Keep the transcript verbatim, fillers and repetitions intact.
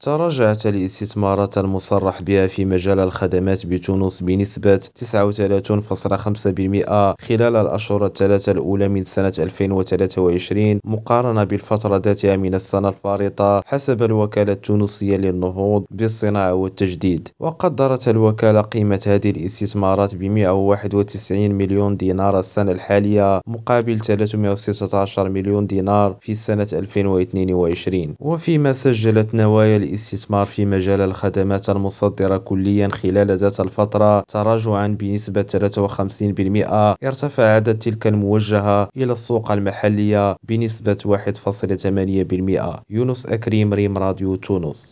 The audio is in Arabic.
تراجعت الاستثمارات المصرح بها في مجال الخدمات بتونس بنسبة تسعة وثلاثين فاصلة خمسة بالمئة خلال الأشهر الثلاثة الأولى من سنة ألفين وثلاثة وعشرين مقارنة بالفترة ذاتها من السنة الفارطة، حسب الوكالة التونسية للنهوض بالصناعة والتجديد. وقدرت الوكالة قيمة هذه الاستثمارات ب مئة وواحد وتسعين مليون دينار السنة الحالية، مقابل ثلاثمئة وستة عشر مليون دينار في سنة ألفين واثنين وعشرين. وفيما سجلت نوايا الاستثمار في مجال الخدمات المصدرة كليا خلال ذات الفترة تراجعا بنسبة ثلاثة وخمسين بالمئة، ارتفع عدد تلك الموجهة إلى السوق المحلية بنسبة واحد فاصلة ثمانية بالمئة. يونس أكريم، ريم راديو تونس.